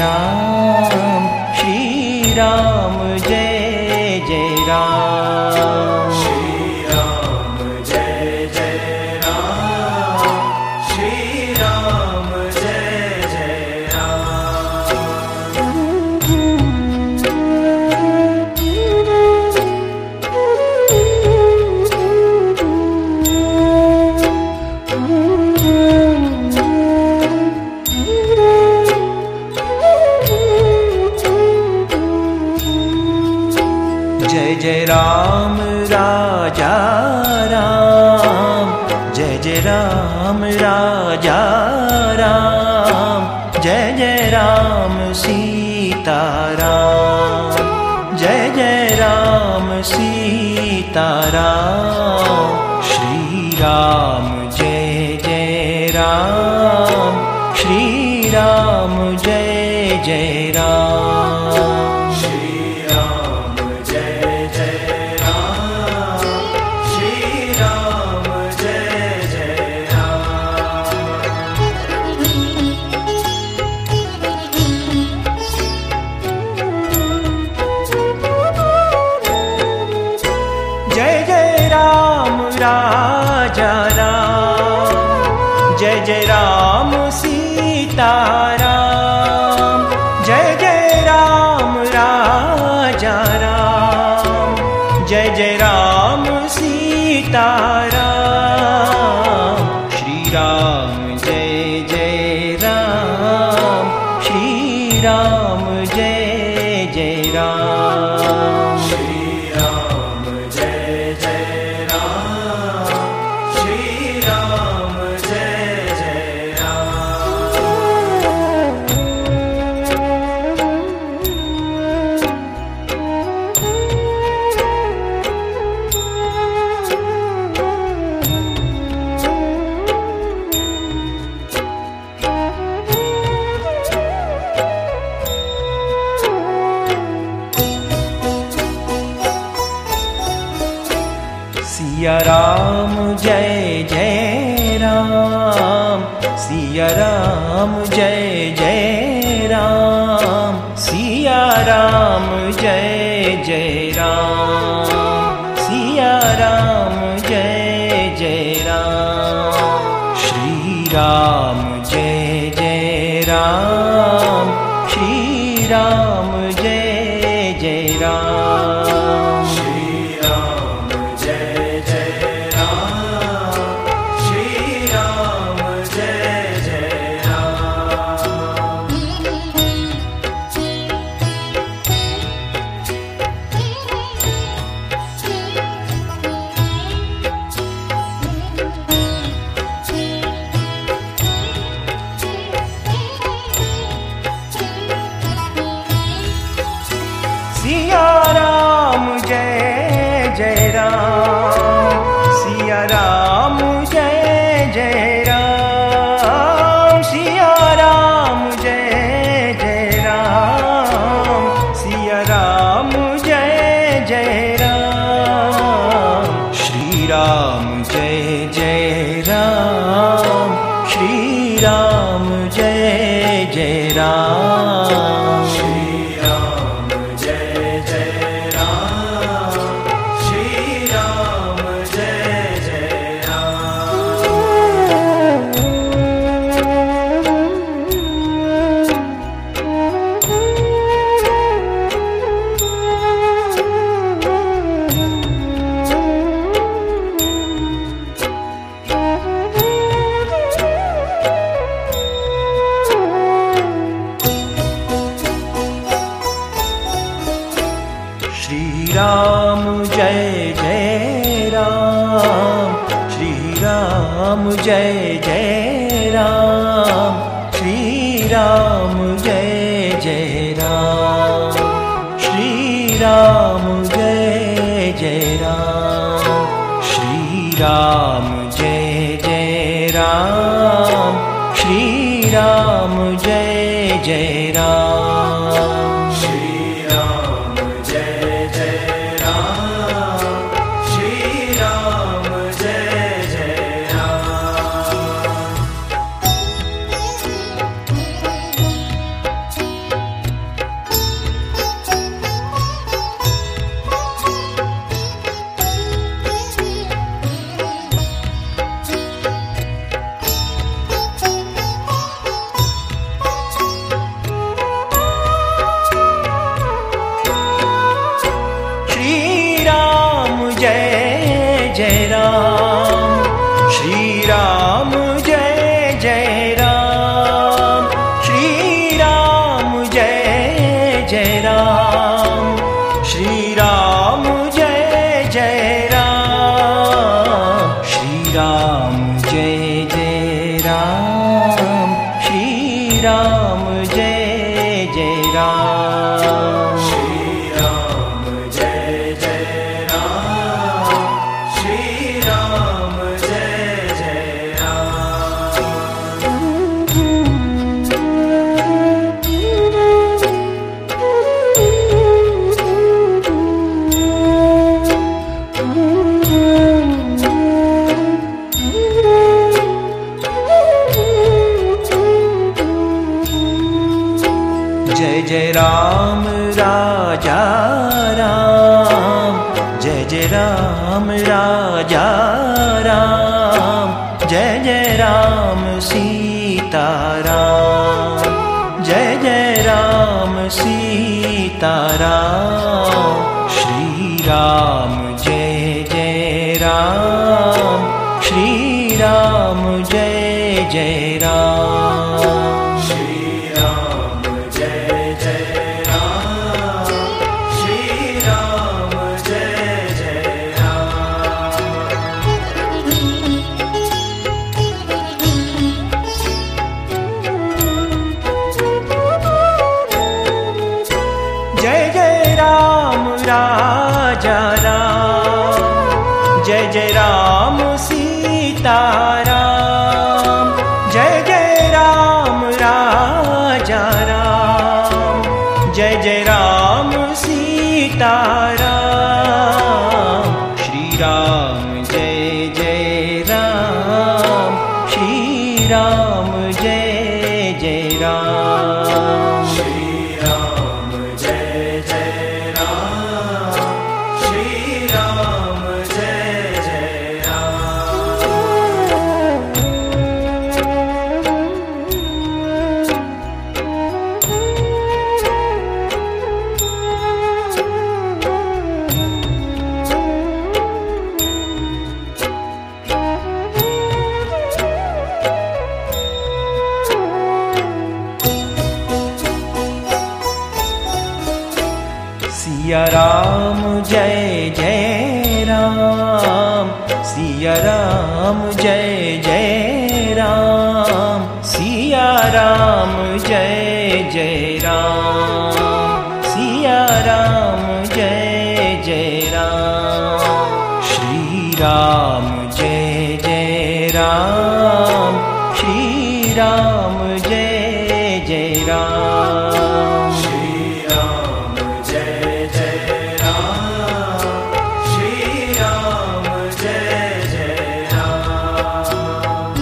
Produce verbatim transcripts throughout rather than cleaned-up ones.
Ram, Shri Ram Jai Jai Ram. Shri Ram Jai Jai Ram, Shri Ram Jai Jai Ram. Jai Jai Ram Raja Ram, Jai Jai Ram Raja Ram, Jai Jai Ram Sita Ram, Jai Jai Ram Sita Ram. Shri Ram Jai Jai Ram, Shri Ram Jai Jai Ram. Jai Jai Ram Raja Ram, Jai Jai Ram Sita Ram, Jai Jai Ram Raja Ram, Jai Jai Ram Sita Ram. Shri Ram Jai Jai Ram, Shri Ram Jai Jai Ram. Siya Ram Jai Jai Ram, Siya Ram Jai Jai Ram, Siya Ram Jai Jai Ram, Siya Ram Jai Jai Ram. Shri Ram Jai Jai Ram, Shri Ram Jai Jai Ram. Siya Ram Jai Jai Ram, Siya Ram Jai Jai Ram, Siya Ram Jai Jai Ram, Siya Ram Jai Jai Ram. Shri Ram Jai Jai Ram, Shri Ram Jai Jai Ram. Shri Ram Jai Jai Ram, Shri Ram Jai Jai Ram, Shri Ram Jai Jai Ram, Shri Ram Jai Jai Ram. Shri Ram Jai Jai Ram, Shri Ram Jai Jai Ram. Jai Jai Ram Raja Ram, Jai Jai Ram Raja Ram, Jai Jai Ram Sita Ram, Jai Jai Ram Sita Ram. Shri Ram Jai Jai Ram, Shri Ram Jai Jai Ram, Shri Ram Jai Jai Ram, Shri Ram Jai Jai Ram. Jai Jai Ram Raja Ram, Jai Jai Ram Sita Ram, Jai Jai Ram Raja Ram, Jai Jai Ram Sita Ram. Shri Ram Jai Jai Ram, Shri Ram Jai Jai Ram, Shri Ram Jai Jai Ram, Shri Ram Jai Jai Ram. Siya Ram Jai Jai Ram, Siya Ram Jai Jai Ram, Siya Ram Jai Jai Ram, Siya Ram Jai Jai Ram. Shri Ram Jai Jai Ram, Shri Ram Jai Jai Ram, Shri Ram Jai Jai Ram, Shri Ram Jai Jai Ram.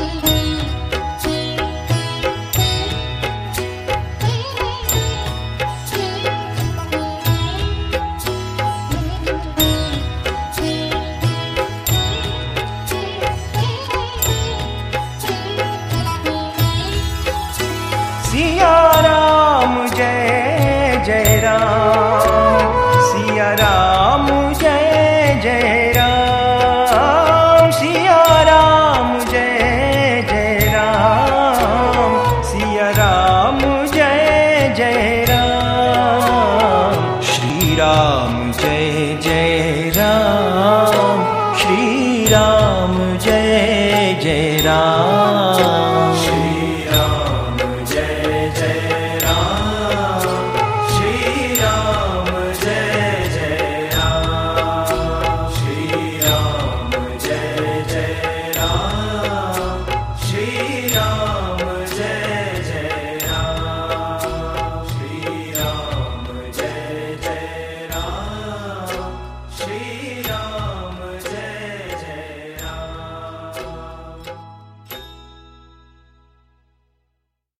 Siya Ram Jai Jai Ram, Siya Ram Jai Jai Ram, Siya Ram Jai Jai Ram, Siya Ram Jai Jai Ram. Shri Ram Jai Jai Ram, Shri Ram Jai Jai Ram.